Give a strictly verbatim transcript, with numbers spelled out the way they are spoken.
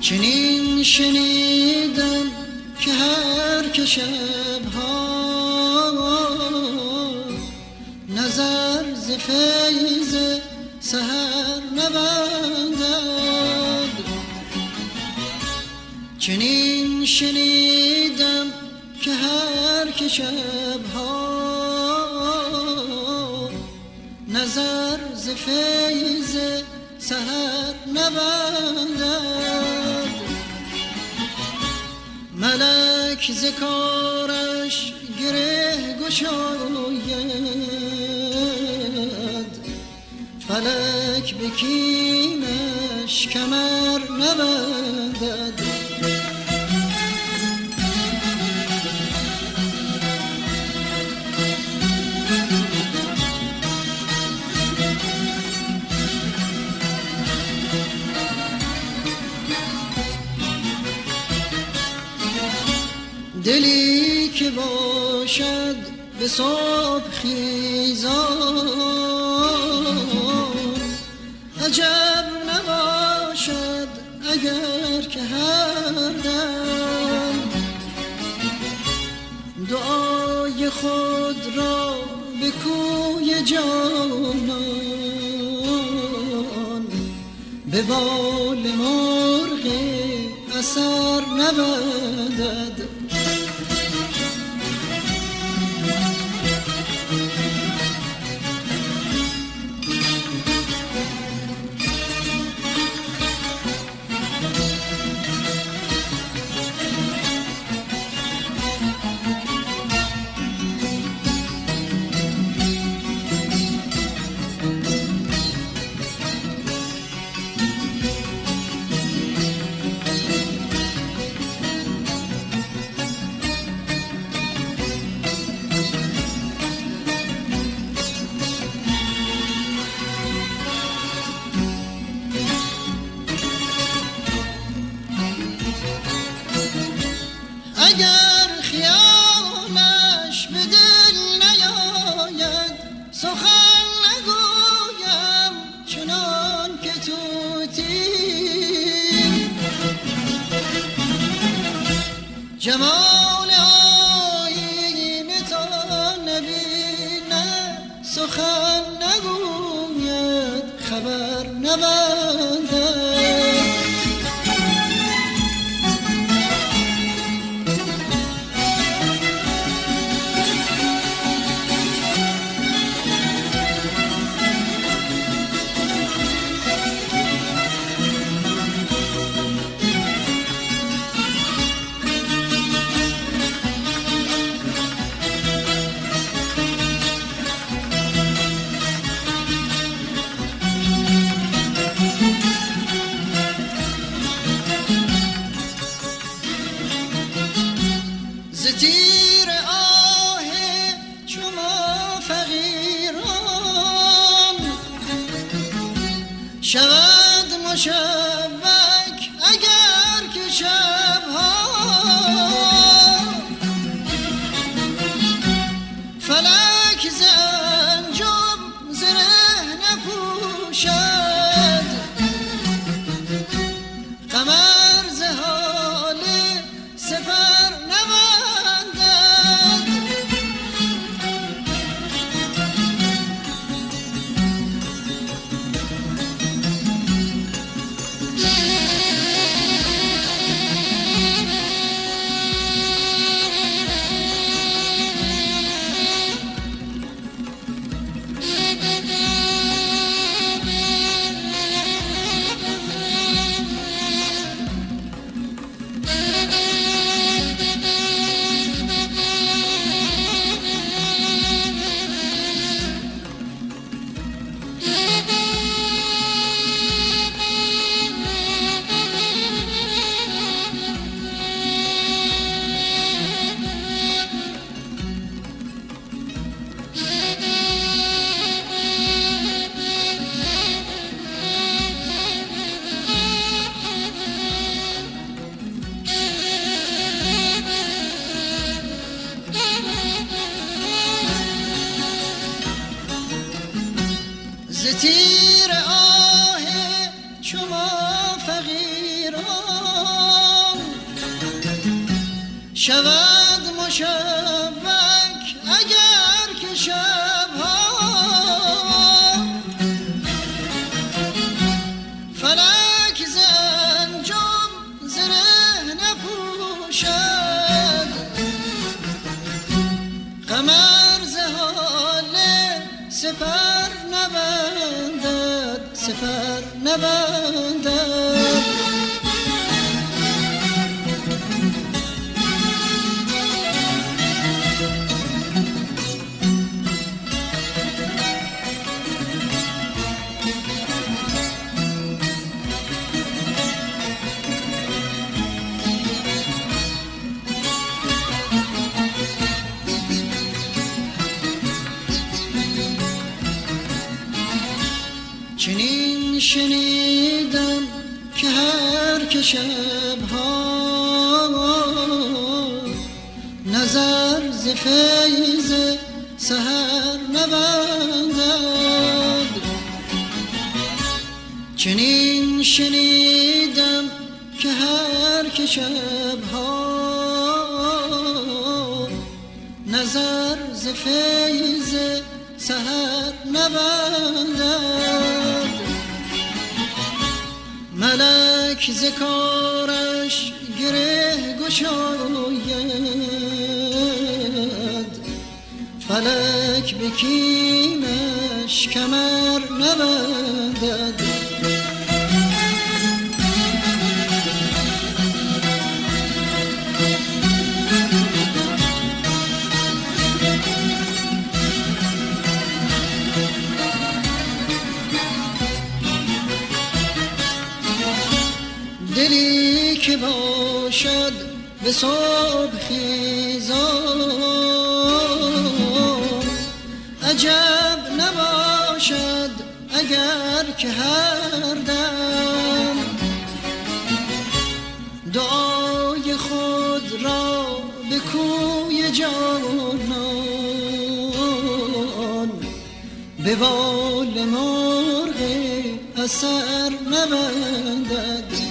چنین شنیدم که هر که شبها نظر ز فیض سحر نبندد، چنین شنیدم که هر که شبها نظر ز فیض سحر نبندد، ملک ز کارش گره گشاید، فلک به کینش کمر نبندد. دلی که باشد به صبح خیزان، عجب نباشد اگر که هر دم دعای خود را به کوی جانان به بال مرغ اثر نبندد. اگر خیالش به دل نیاید سخن نگویم چنان که طوطی، جمال آیینه تا نبیند سخن نگوید خبر نبندد. ز تیر آه چو ما فقیران شود مشبک اگر که شبها فلک ز انجم زره نپوشد، قمر ز حال سفر نبندد. ز تیر آه چو ما فقیران شود مشبک اگر که شبها فلک ز انجم زره نپوشد، قمر ز حاله سپر نبندد، سپر نبندد. چنین شنیدم که هر که شبها نظر ز فیض سحر نبندد، چنین شنیدم که هر که شبها نظر ز فیض سحر نبندد. ملک ز کارش گره گشاید، فلک به کینش کمر نبندد. دلی که باشد به صبح خیزان، عجب نباشد اگر که هر دم دعای خود را به کوی جانان به بال مرغ اثر نبندد.